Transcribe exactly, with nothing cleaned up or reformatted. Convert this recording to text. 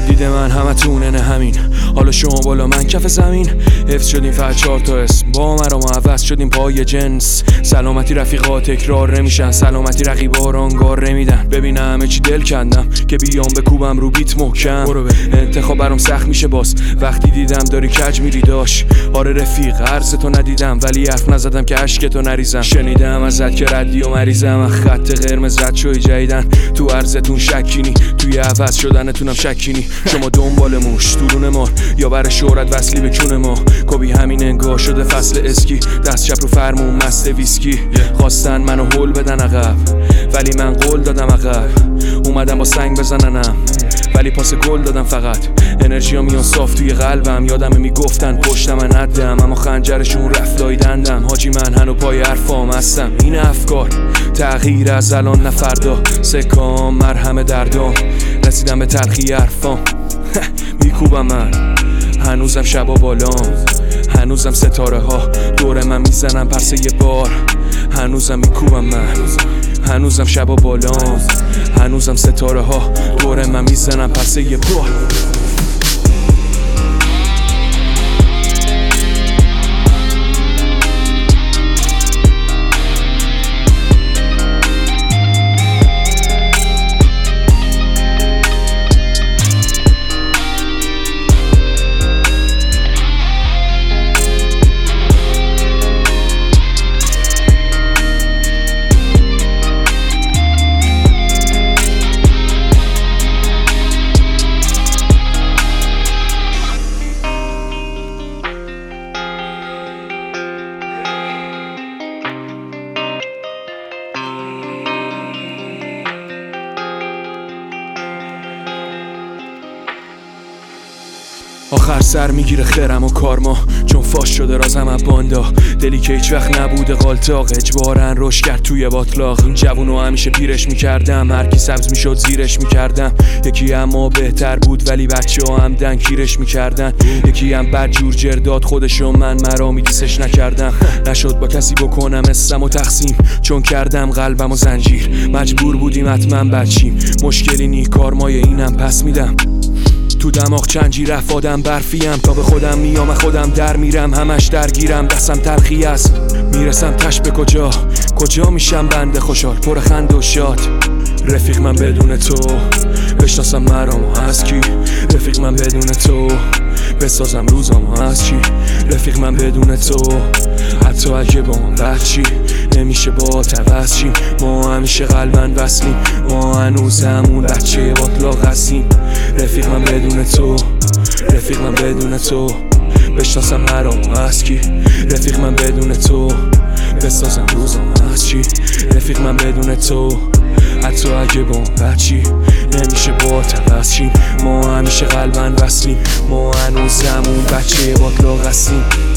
دید من همه تونه همین، حالا شما بالا من کف زمین. حفظ شدیم فقط چهار تا اسم، با مرا ما عوض شدیم پای جنس. سلامتی رفیقا تکرار نمیشن، سلامتی رقیبا رانگار نمیدن. ببین همه چی دل کندم که بیام بکوبم رو بیت محکم. برو به انتخاب برام سخت میشه باز وقتی دیدم داری کج میری داش. آره رفیق عرض تو ندیدم ولی حرف نزدم که اشک تو نریزم. شنیدم ازت که ردی و مریضم، خط قرمز رد شوی جیدن. تو عرضتون شکینی، توی عوض شدنتونم شکینی. شما دنبال موش دورون ما یا برای شهرت وصلی به کون ما. کبی همین انگاه شده فصل اسکی، دست چپ رو فرمون مست ویسکی. خواستن منو هول بدن عقب ولی من قول دادم عقب. اومدم با سنگ بزننم ولی پاس گل دادم. فقط انرژی ها میان صاف توی قلبم. یادمه میگفتن پشت من ندم اما خنجرشون رفت لایدندم. حاجی من هنو پای حرفام هستم. این افکار تغییر از الان نه فردا. سکام مرهم دردام، رسیدم به تلخی حرفام. میکوبم من هنوزم شبا بالام، هنوزم ستاره ها دور من میزنم پرسه یه بار. هنوزم میکوبم من، هنوزم شبا بالام، هنوزم ستاره ها دور من میزنم پرسه یه بار. آخر سر میگیره خرم و کارما چون فاش شده رازم از باندا. دلی که هیچ وقت نبوده غالطاق اجبارن روش کرد توی باطلاق. این جوونو همیشه پیرش میکردم، هرکی سبز میشد زیرش میکردم. یکی اما بهتر بود ولی بچه ها هم دنکیرش میکردن. یکی هم بد جور جرداد خودشو من مرا میدیسش نکردم. نشد با کسی بکنم اسم و تقسیم چون کردم قلبم و زنجیر. مجبور بودیم حتما بچیم، مشکلی نی کارمای اینم پس میدم. تو دماغ چنجی رفت آدم برفیم، تا به خودم میام خودم در میرم. همش درگیرم دستم تلخی است، میرسم تش به کجا کجا میشم بنده خوشحال پر خنده و شاد. رفیق من بدون تو بشناسم مرامو از کی. رفیق من بدون تو بسازم روزامو از چی. رفیق من بدون تو حتی اگه با من بچی نمیشه با عوض چیم. ما همیشه قلبن وصلیم، ما هنوزمون بچه باطلاق هستیم. رفیق من بدون تو، رفیق من بدون تو بشناسم مرامو از کی. رفیق من بدون تو بسازم روزامو از چی. رفیق من بدون تو حتی اگه با من بچی نمیشه با عوض چیم. ما همیشه قلبن وصلیم، ما هنوزمون بچه باطلاق هستیم.